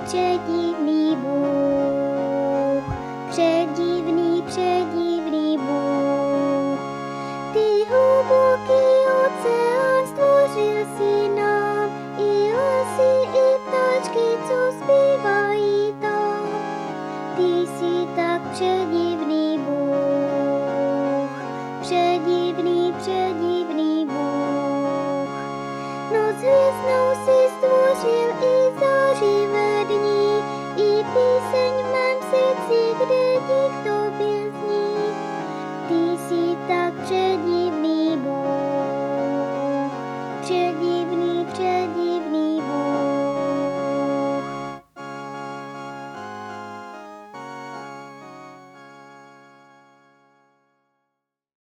předivný Bůh, předivný, předivný Bůh. Ty hluboký oceán stvořil si nám, i lesy, i ptáčky, co zpívají tam. Ty jsi tak předivný Bůh, předivný, předivný Bůh. Noc hvězdnou si stvořil i zářivé dní, i píseň v mém srdci, kde dík tobě zní.